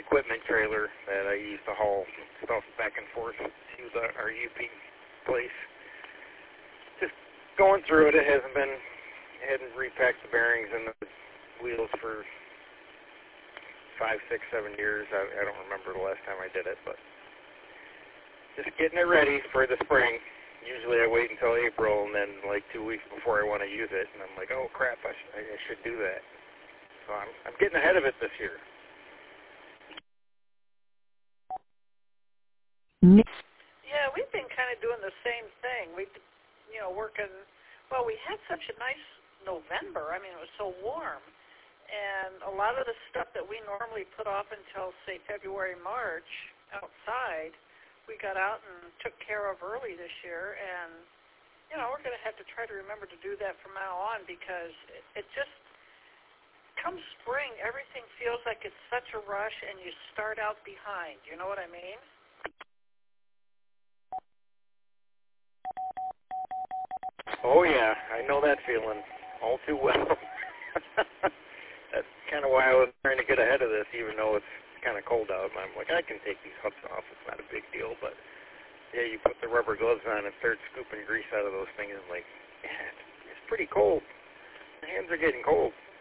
equipment trailer that I use to haul stuff back and forth to our UP place. Just going through it. It hadn't repacked the bearings and the wheels for 5, 6, 7 years. I don't remember the last time I did it, but just getting it ready for the spring. Usually I wait until April and then like 2 weeks before I want to use it, and I'm like, oh crap, I should do that. So I'm getting ahead of it this year. Yeah, we've been kind of doing the same thing. We, working. Well, we had such a nice November. I mean, it was so warm, and a lot of the stuff that we normally put off until say February, March outside, we got out and took care of early this year, and, we're going to have to try to remember to do that from now on because it just, come spring, everything feels like it's such a rush and you start out behind. You know what I mean? Oh, yeah, I know that feeling all too well. That's kind of why I was trying to get ahead of this, even though it's kind of cold out. I'm like, I can take these hooks off. It's not a big deal. But, yeah, you put the rubber gloves on and start scooping grease out of those things. I'm like, yeah, it's pretty cold. My hands are getting cold.